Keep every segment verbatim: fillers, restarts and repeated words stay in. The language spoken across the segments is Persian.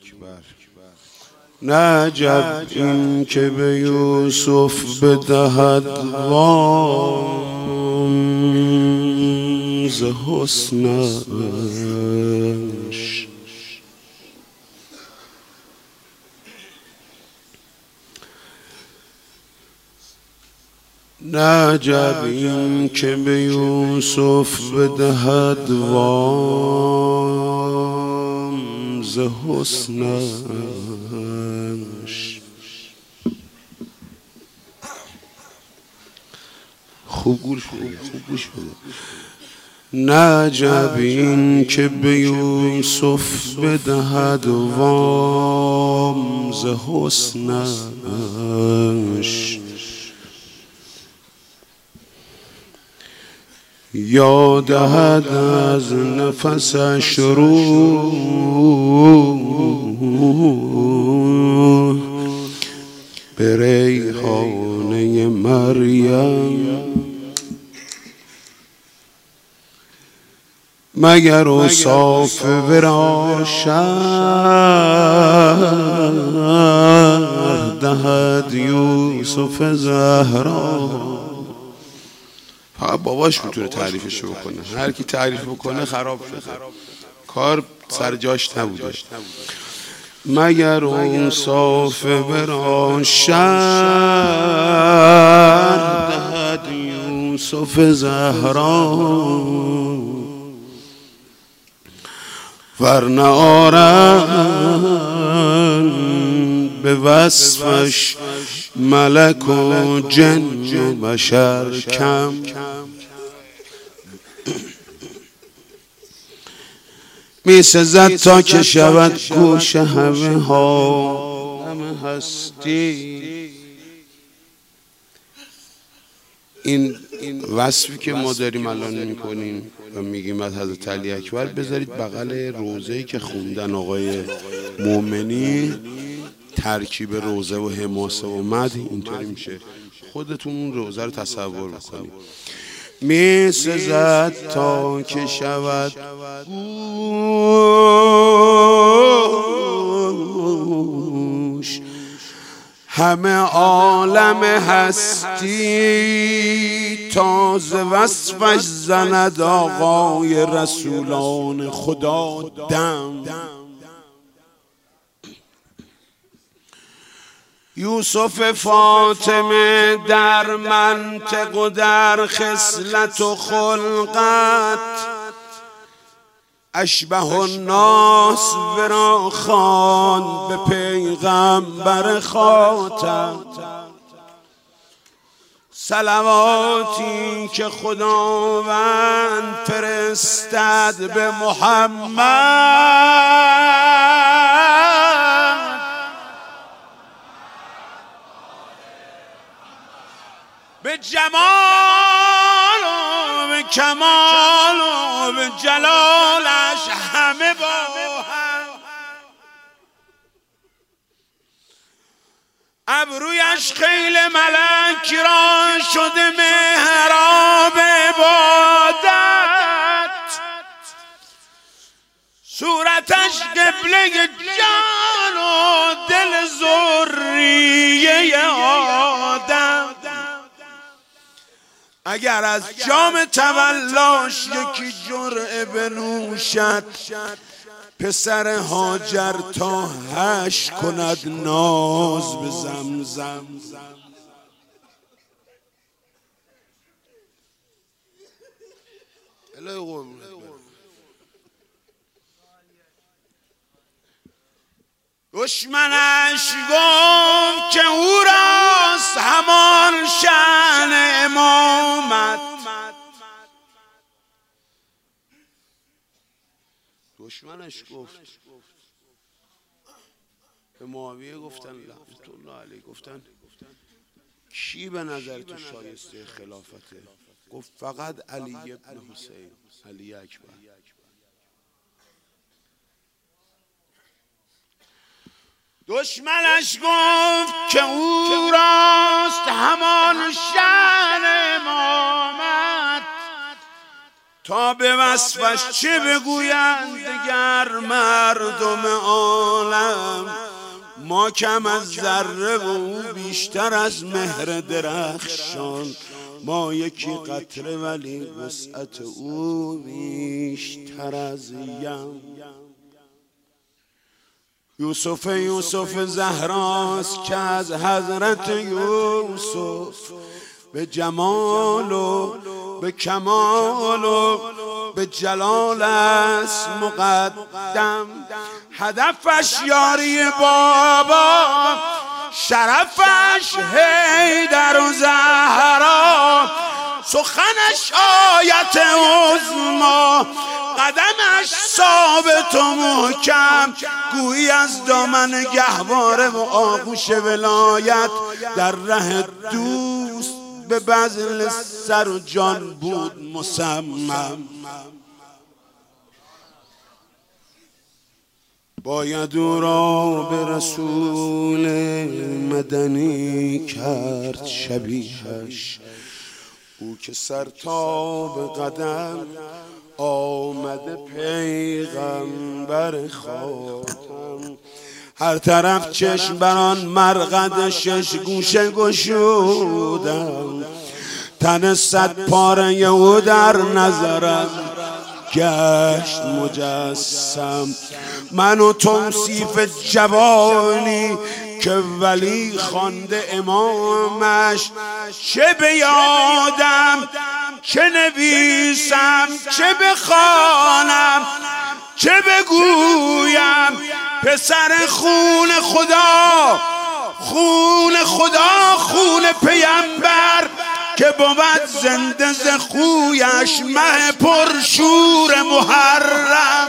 نعجب این که به یوسف بدهد وام ز حسنش. نعجب این که به یوسف بدهد وام ز حسنش. خوب گوش بده، خوب گوش بده. نعجب این که به یوسف بدهد وام ز حسنش. یا دهد از نفسش روح به ریحانه مریم. مگر اوصاف ورا شرح دهد یوسف زهرا. فقط باباش میتونه تعریفش بکنه، هر کی تعریف بکنه خراب شده، کار سر جاش نبوده. مگر اوصاف ورا شرح دهد یوسف زهرا. ورنه آرند به وصفش ملک و جن و بشر کم. می سزد تا که شود گوش همه ها همه هستی. این وصفی که ما داریم الان میکنیم و میگیم از حضرت علی اکبر، بذارید بغل روضه‌ای که خوندن آقای مومنی، ترکیب روضه و حماسه و مدح اینطوری میشه. خودتون اون روضه رو تصور بکنید. می سزد تا که شود گوش همه عالم هستی. تازه وصفش زند آقای رسولان خدا دم. یوسف فاطمه در منطق و در خصلت و خلقت اشبه الناس ورا خواند به پیغمبر خاتم. صلواتی که خداوند فرستد به محمد به جمال و به کمال و به جلالش همه با هم. ابرویش خیل ملک را شده محراب عبادت. صورتش قبله جان و دل ذریه آدم. اگر از جام تولاش یکی جرعه بنوشد، پسر هاجر تا هش کند ناز به زمزم. دشمنش گفت که او راست همان شأن امامت. دشمنش گفت به معاویه، گفتن لعنت الله علیه، گفتن کی به نظر تو شایسته خلافته؟ گفت فقط علی ابن حسین، علی اکبر. دشمنش گفت که او راست همان شأن امامت. تا به وصفش چه بگویند دگر مردم عالم. ما کم از ذره و او بیشتر از مهر درخشان. ما یکی قطره ولی وسعت او بیشتر از یم. یوسف یوسف زهراست که از حضرت یوسف به جمال و به کمال و به جلال است مقدم. هدفش یاری بابا، شرفش حیدر و زهرا، سخنش آیت عظما، قدمش ثابت و محکم، گویی از دامن گهواره و آغوش ولایت در ره دوست به بذل سر و جان بود مصمم. باید او را به رسول مدنی کرد شبیهش، او که سر تا به قدم آمده پیغمبر خاتم. هر طرف چشم بران مرقد شش گوشه گشودم، تن صد پاره او در نظرم گشت مجسم. من و توصیف جوانی که ولی خوانده امامش، چه به یادم چه نویسم چه بخوانم چه بگویم. پسر خون خدا، خون خدا، خون پیمبر، که بود زنده ز خویش مه پرشور محرم.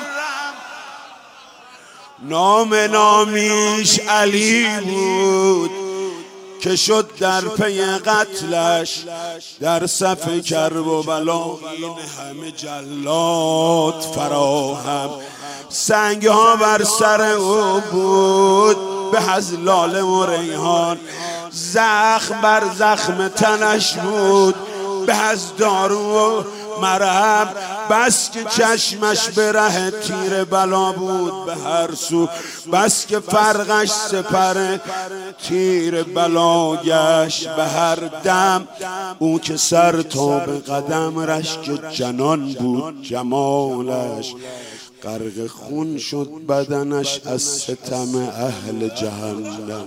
نام نامیش علی بود که شد در پی قتلش در صف کرب و بلا این همه جلاد فراهم. سنگ ها بر سر او بود به از لاله و ریحان، زخم بر زخم تنش بود به از دارو و مرهم. بس که چشمش به ره تیر بلا بود به هر سو، بس که فرقش سپر تیر بلا گشت به هر دم. او که سر تا به قدم رشک جنان بود جمالش، غرق خون شد بدنش از ستم اهل جهنم.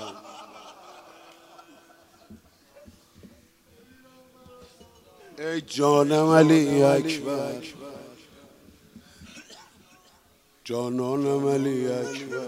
ای جانم علی اکبر، جانانم علی اکبر.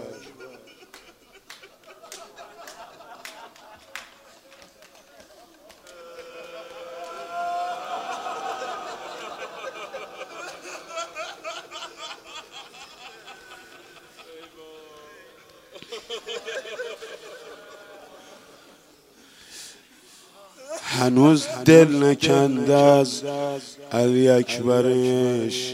هنوز دل نکنده از علی اکبرش،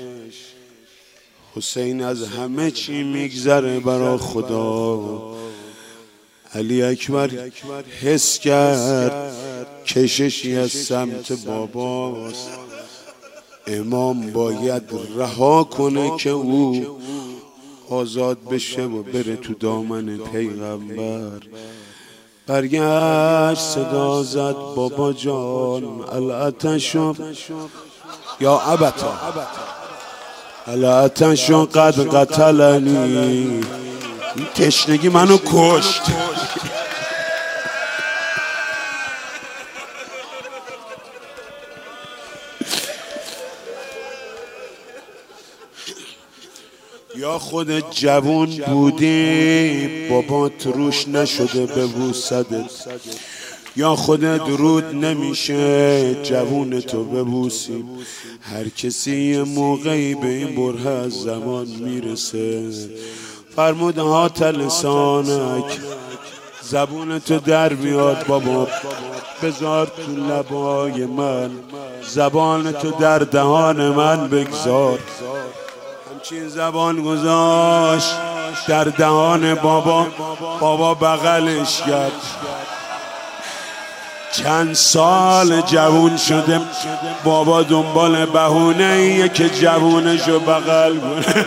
حسین از همه چی میگذره برا خدا. علی اکبر حس کرد کششی از سمت باباست، امام باید رها کنه که او آزاد بشه و بره تو دامن پیغمبر. برگشت صدا زد بابا جان الاتشو یا ابتا، الاتشو قد قتلنی، این تشنگی منو کشت. یا خود جوون بودی بابات روش نشده ببوسدت، یا خودت رود نمیشه جوون تو ببوسی. هر کسی یه موقعی به این بره از زمان میرسه. فرمود هات لسانک، زبون تو در بیاد بابا، بذار تو لبای من، زبان تو در دهان من بگذار. همچین زبان گذاشت در دهان بابا، بابا بغلش کرد. چند سال جوون شده بابا دنبال بهونه ایه که جوونشو بغل کنه.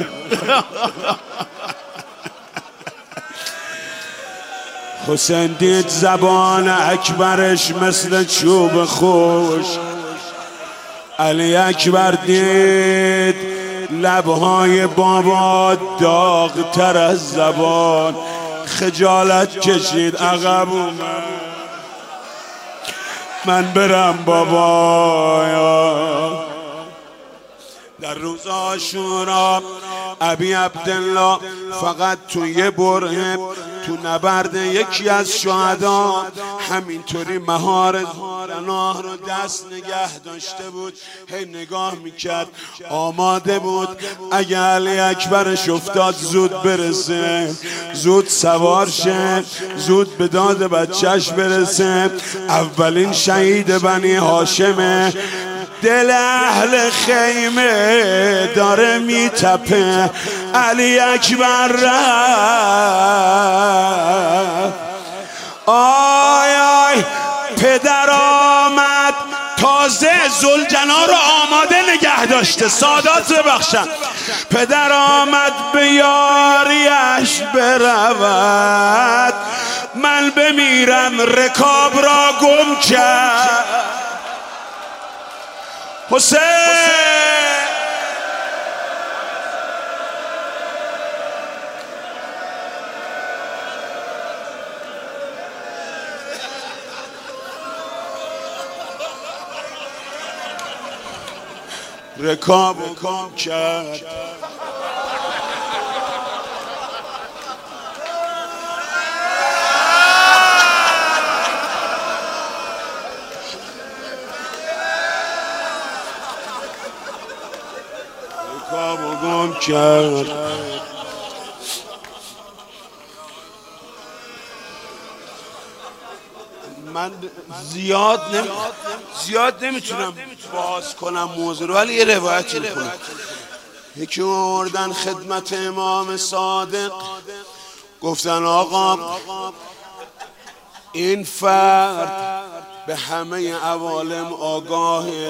حسین دید زبان اکبرش مثل چوب خوش، علی اکبر دید لبهای بابا داغ‌تر از زبان، خجالت کشید عقب اومد. من برم بابا. در روز عاشورا ابی عبدالله فقط تو یه بره تو نبرد یکی از شهدا همینطوری مهار جناح رو دست نگه داشته بود، هی نگاه میکرد، آماده بود اگه علی اکبرش افتاد زود برسه، زود سوار شه، زود به داد بچهش برسه. اولین شهید بنی هاشمه. دل اهل خیمه داره میتپه، علی اکبر رفت. آی آی پدر آمد، تازه زلجنا رو آماده نگه داشته، سادات ببخشن. پدر آمد به یاریش برود، من بمیرم رکاب را گم کرد. حسین رکاب گم کرد. رکاب گم کرد. من زیاد نمی... زیاد نمیتونم باز کنم موضوع رو، ولی یه روایتی میکنم. یکی آوردن خدمت امام صادق، گفتن آقا این فرد به همه عوالم آگاهه.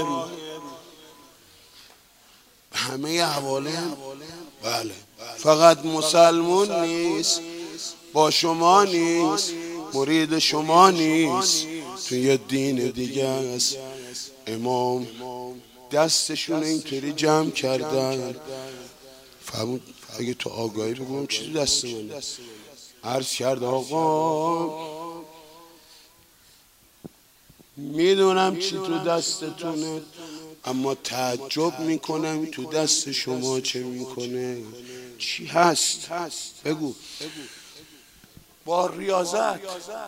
همه عوالم؟ بله. فقط مسلمون نیست، با شما نیست، مرید شما نیست، تو یه دین دیگه است. امام دستشون اینطوری جمع کردن. فهمون اگه تو آگاهی بگم چیزی دست من عرض کرد آقا میدونم چی تو دستتونه، اما تعجب میکنم تو دست شما چه میکنه. چی هست؟ بگو. با ریاضت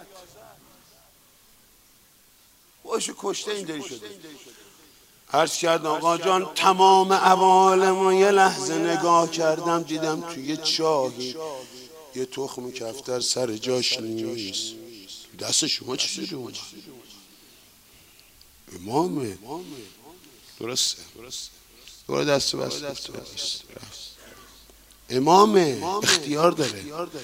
باشو کشته اینطوری شده. عرض کرد آقا جان تمام عوالم یه لحظه نگاه کردم، دیدم تو یه چاهی یه تخم کفتر سر جاش نیست. دست شما چی شده اومد؟ امامه. درسته. دوباره دست بست رفت. امامه، اختیار داره.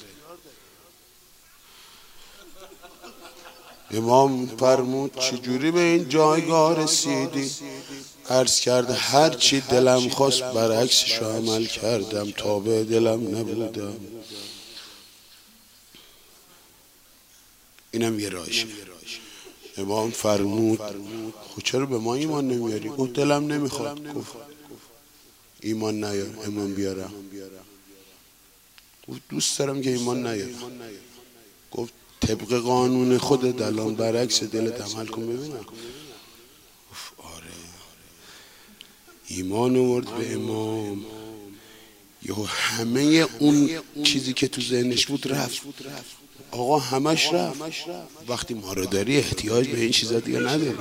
امام فرمود چجوری به این جایگاه رسیدی؟ عرض کرد هر چی دلم خواست برعکسش عمل کردم، تابع دلم نبودم. اینم یه راهشه. امام فرمود خب چرا به ما ایمان نمیاری؟ گفت دلم نمیخواد. گفت ایمان نیار. امام بیارم. گفت دوست دارم که ایمان نیارم. گفت طبق قانون خودت الان برعکس دلت عمل کن ببینم. گفت آره. ایمان آورد به امام، یهو همه اون چیزی که تو ذهنش بود رفت. آقا همش رفت. وقتی ما رو داری احتیاج به این چیزا دیگه نداری،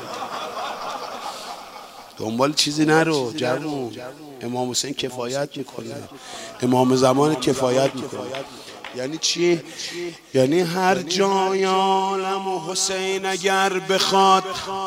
دنبال چیزی نرو جوون. امام حسین کفایت میکنه، امام زمان کفایت میکنه. یعنی چی؟ یعنی هر جای عالم و حسین اگر بخواد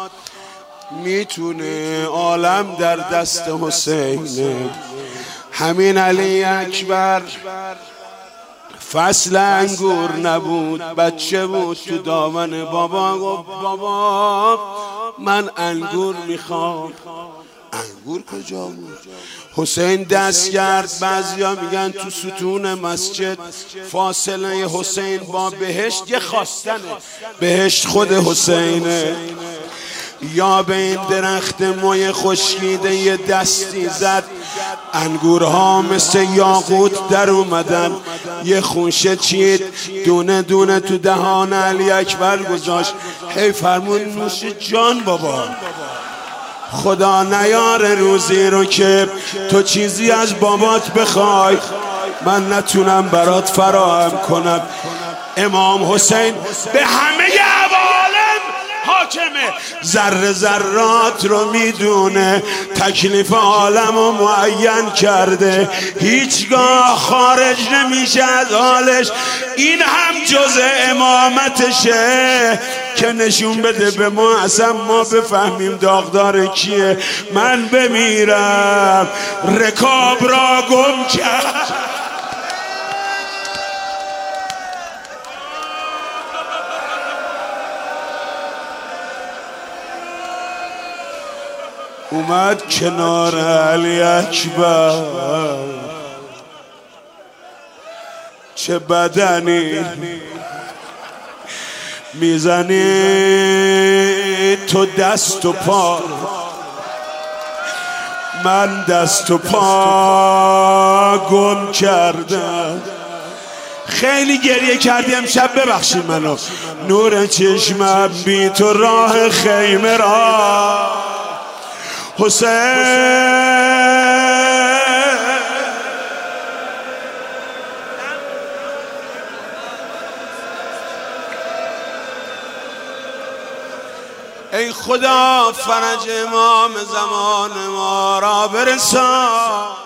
میتونه، عالم در دست حسینه. همین علی اکبر فصل انگور نبود، بچه بود تو دامن بابا، گفت بابا من انگور میخوام. انگور کجا بود؟ حسین دست کرد. بعضیا میگن تو ستون مسجد فاصله حسین با بهشت یه خواستنه، بهشت خود حسینه. یا به این درخت موی خشکیده یه دستی زد، انگورها مثل یاقوت در اومدن، یه خوشه چید، دونه دونه تو دهان علی اکبر گذاشت. هی فرمون نوش جان بابا، خدا نیاره روزی رو که تو چیزی از بابات بخوای من نتونم برات فراهم کنم. امام حسین به همه عوالم حاکمه، ذره ذرات رو میدونه، تکلیف عالم رو معین کرده، هیچگاه خارج نمیشه از حالش. این هم جز امامتشه که نشون بده به ما، اصلا ما بفهمیم داغدار کیه. من بمیرم رکاب را گم کرد. اومد کنار علی اکبر، چه بدنی میزنی تو دست و پا، من دست و پا گم کردم. خیلی گریه کردی امشب، ببخشی منو. نور چشمم بی تو راه خیمه را حسین. ای خدا فرج امام زمان ما را برسان.